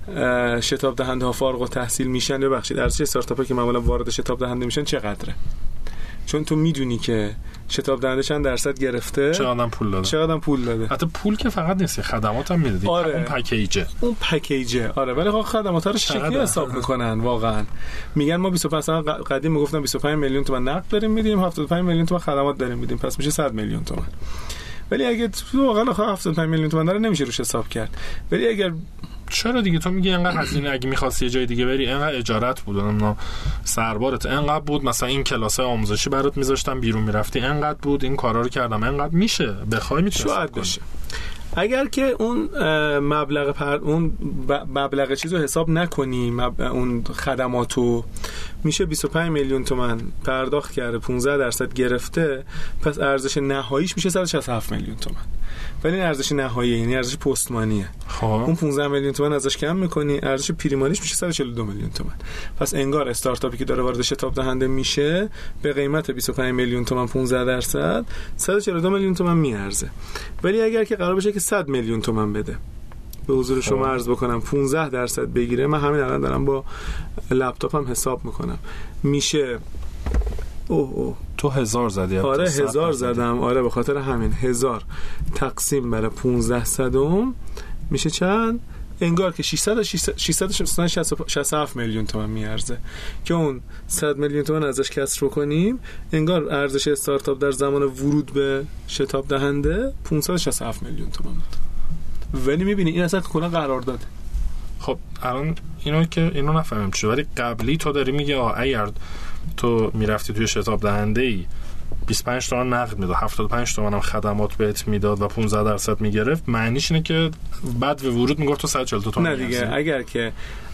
[SPEAKER 1] شتاب دهنده ها فارغ التحصیل میشن، ببخشید ارزش استارتاپایی که معمولا وارد شتاب دهنده میشن چقدره؟ چون تو میدونی که شتاب دهنده چند درصد گرفته،
[SPEAKER 2] چقدر پول داده،
[SPEAKER 1] چقدر پول داده.
[SPEAKER 2] حتی پول که فقط نیست، خدمات هم میدادی.
[SPEAKER 1] آره.
[SPEAKER 2] اون پکیجه
[SPEAKER 1] اون پکیجه آره، ولی خب خدمات رو شکلی حساب میکنن واقعا. میگن ما بیست و پنج مثلا قدیم میگفتن بیست و پنج میلیون تومان نقد داریم میدیم، هفتاد و پنج میلیون تومان خدمات داریم میدیم، پس میشه صد میلیون تومان. ولی اگه تو واقعا هفتاد و پنج میلیون تومان داره نمیشه روش حساب کرد. ولی اگر
[SPEAKER 2] چرا دیگه تو میگی اینقدر هزینه، اگه می‌خواستی یه جای دیگه بری اینقدر اجارت بود، اونم سربارت اینقدر بود، مثلا این کلاسای آموزشی برات میذاشتم بیرون میرفتی اینقدر بود، این کارا رو کردم اینقدر، میشه بخوای میتونی
[SPEAKER 1] شاید بشه. اگر که اون مبلغ پر اون مبلغ چیزو حساب نکنی، مب... اون خدماتو، میشه بیست و پنج میلیون تومان پرداخت کرده، پانزده درصد گرفته، پس ارزش نهاییش میشه صد و شصت و هفت میلیون تومان. ولی این ارزش نهایی یعنی ارزش پستمانیه.
[SPEAKER 2] خب
[SPEAKER 1] اون پانزده میلیون تومان ازش کم میکنی، ارزش پریمانیش میشه صد و چهل و دو میلیون تومان. پس انگار استارتاپی که داره وارد شتاب دهنده میشه به قیمت بیست و پنج میلیون تومان پانزده درصد صد و چهل و دو میلیون تومان میارزه. ولی اگر که قرار بشه که صد میلیون تومان بده، به حضور شما عرض بکنم پانزده درصد بگیره، من همین الان دارم با لپتاپم حساب میکنم، میشه اوه اوه
[SPEAKER 2] تو هزار زدی؟
[SPEAKER 1] آره هزار زدم، آره به خاطر همین هزار تقسیم بر پانزده صدم میشه چند؟ انگار که ششصد ششصد شصت و هفت میلیون تومان میارزه که اون صد میلیون تومان ازش کسر رو کنیم، انگار ارزش استارتاپ در زمان ورود به شتاب دهنده پانصد و شصت و هفت میلیون تومان بود. ولی میبینی این اصلا کلا قرار داده.
[SPEAKER 2] خب الان اینو که اینو نفهمم چه، ولی قبلی تو داری میگه اگر تو میرفتی توی شتاب دهنده ای بیست و پنج تومن نقد میداد، هفتاد و پنج تومن هم خدمات بهت میداد و پانزده درصد میگرفت، معنیش اینه که بعد به ورود میگفت تو صد و چهل و دو تومن.
[SPEAKER 1] نه دیگه، اگر که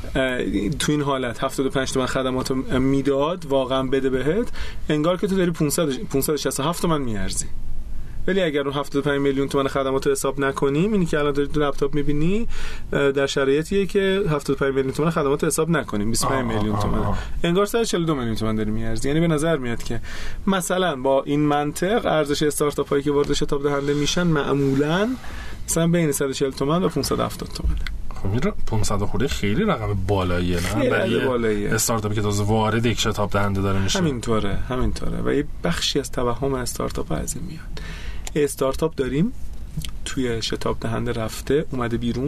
[SPEAKER 1] تو این حالت هفتاد و پنج تومن خدمات میداد واقعا بده بهت، انگار که تو داری پانصد و شصت و هفت تومن میارزی. ولی اگر اون هفتاد و پنج میلیون تومان خدمات رو حساب نکنیم، اینی که الان دارید تو لپتاپ میبینی در شرایطیه که هفتاد و پنج میلیون تومان خدمات رو حساب نکنیم، بیست و پنج میلیون تومان، انگار صد و چهل و دو میلیون تومان داری میارزی. یعنی به نظر میاد که مثلا با این منطق ارزش استارتاپ هایی که وارد شتاب دهنده میشن معمولا مثلا بین صد و چهل تومان و پانصد و هفتاد تومان.
[SPEAKER 2] خب میره پانصد خورده خیلی رقم بالاییه، نه
[SPEAKER 1] برای بالاییه
[SPEAKER 2] استارتاپی که تازه وارد یک شتاب دهنده داره میشه.
[SPEAKER 1] همینطوره همینطوره و یه بخشی از توهم استارتاپ از این میاد. استارتاپ داریم توی شتاب دهنده رفته اومده بیرون،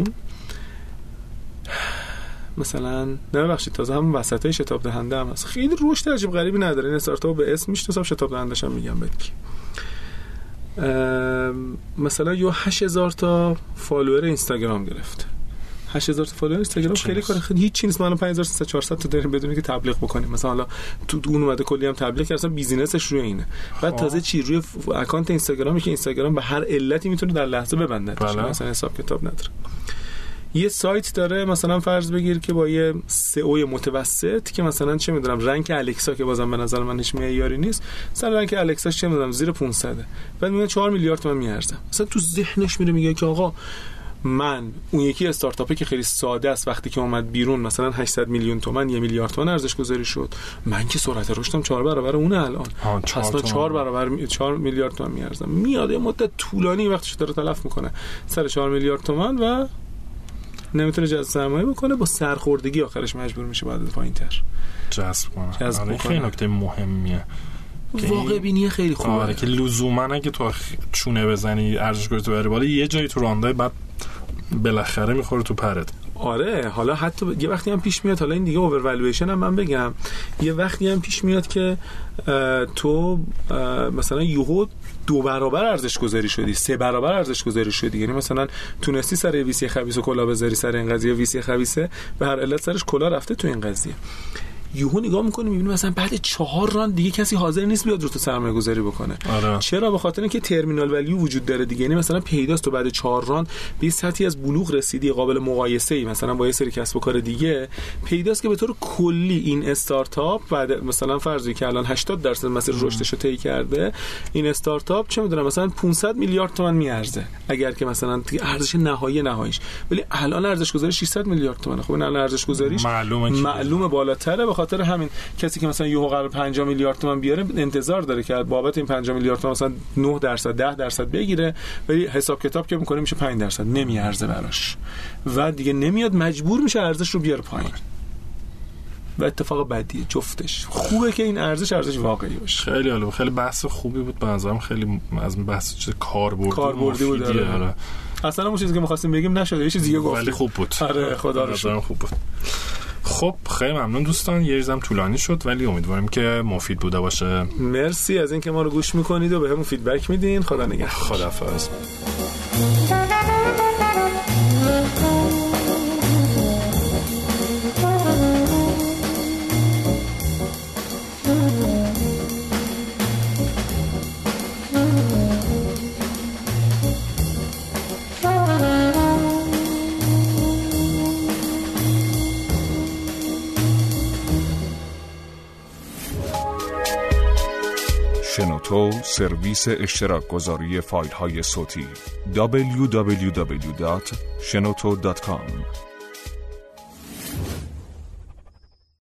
[SPEAKER 1] مثلا نه ببخشید تازه هم وسطای شتاب دهنده هم هست، خیلی رشد عجیب غریبی نداره این استارتاپ، به اسم میشناسم، شتاب دهنده‌ش هم میگم بهت. مثلا یه هشت هزار تا فالوور اینستاگرام گرفت. هشت هزار تا فالوور اینستاگرام خیلی کار خیلی هیچ چیزی نیست. ما الان پنج هزار و سیصد چهارصد تا داریم بدون که تبلیغ بکنیم. مثلا حالا تو اون اومده کلی هم تبلیغ کرد، اصلا بیزینسش روی اینه. بعد تازه چی روی اکانت اینستاگرامی که اینستاگرام به هر علتی میتونه در لحظه ببنده، مثلا حساب کتاب نداره. یه سایت داره مثلا فرض بگیر که با یه سئو متوسط که مثلا چه میدونم رنک الکسا که بازم به نظر من هیچ معیاری نیست، مثلا رنک الکساش چه میدونم زیر پانصد، بعد میگه چهار میلیارد تومان میارزه. مثلا تو ذهنش میره میگه که آقا من اون یکی استارتاپی که خیلی ساده است وقتی که اومد بیرون مثلا هشتصد میلیون تومان یک میلیارد تومان ارزش گذاری شد، من که سرعت رشدم چهار برابر اونه الان، اصلا چهار برابر چهار میلیارد تومان میارزم. میاد یه مدت طولانی وقتش داره تلف میکنه سر چهار میلیارد تومان و نمیتونه جذب سرمایه بکنه، با سرخوردگی آخرش مجبور میشه بعد پایین‌تر
[SPEAKER 2] جذب کنه. آره خیلی نکته مهمیه.
[SPEAKER 1] واقع بینی خیلی خوبه.
[SPEAKER 2] آره که لزوما اگه تو چونه بزنی ارزش گذاری تو بری بالا، یه جایی تو رانده بعد بالاخره میخوره تو پرت.
[SPEAKER 1] آره حالا حتی یه وقتی هم پیش میاد، حالا این دیگه اوورولویشن هم من بگم، یه وقتی هم پیش میاد که تو مثلا یهو دو برابر ارزش گذاری شدی، سه برابر ارزش گذاری شدی، یعنی مثلا تونستی سر ویسی خبیث و کلا بذاری سر این قضیه، ویسی خبیثه به هر علت سرش کلا رفته تو این قضیه. یهو نگاه میکنی میبینی مثلا بعد چهار راند دیگه کسی حاضر نیست بیاد رو تو سرمایه گذاری بکنه.
[SPEAKER 2] آره.
[SPEAKER 1] چرا؟ به خاطر اینکه ترمینال ولیو وجود داره دیگه، یعنی مثلا پیداست تو بعد چهار راند به سطحی از بلوغ رسیدی قابل مقایسه ای مثلا با یه سری کسب و کار دیگه، پیداست که به طور کلی این استارتاپ بعد مثلا فرضی که الان هشتاد درصد مسیر رشدش رو طی کرده، این استارتاپ چه میدونم مثلا پانصد میلیارد تومان میارزه اگر که مثلا ارزش نهایی نهاییش، ولی الان ارزش گذاری ششصد میلیارد تومانه. خب این الان ارزش گذاریش
[SPEAKER 2] معلومه
[SPEAKER 1] معلومه بالاتره، به خاطر همین کسی که مثلا یهو قرار پنجاه میلیارد تومان بیاره انتظار داره که بابت این پنجاه میلیارد تومان مثلا نه درصد ده درصد بگیره، ولی حساب کتاب که میکنه میشه پنج درصد، نمیارزه براش و دیگه نمیاد، مجبور میشه ارزش رو بیاره پایین. و اتفاق بدیه جفتش. خوبه که این ارزش ارزش واقعی باشه.
[SPEAKER 2] خیلی عالی، خیلی بحث خوبی بود به نظرم، خیلی از بحث چیز کاربردی
[SPEAKER 1] کاربردی بود. آره. اصلا اون چیزی که می‌خواستیم بگیم نشد، یه چیز دیگه گفتیم
[SPEAKER 2] ولی خوب بود.
[SPEAKER 1] آره خدا رو شکر
[SPEAKER 2] خوب بود. خب خیلی ممنون دوستان، یه ریزم طولانی شد ولی امیدواریم که مفید بوده باشه.
[SPEAKER 1] مرسی از اینکه ما رو گوش میکنید و بهمون فیدبک میدین. خدا نگهدار.
[SPEAKER 2] خداحافظ.
[SPEAKER 4] شنوتو سرویس اشتراک گذاری فایل های صوتی دبلیو دبلیو دبلیو دات شنوتو دات کام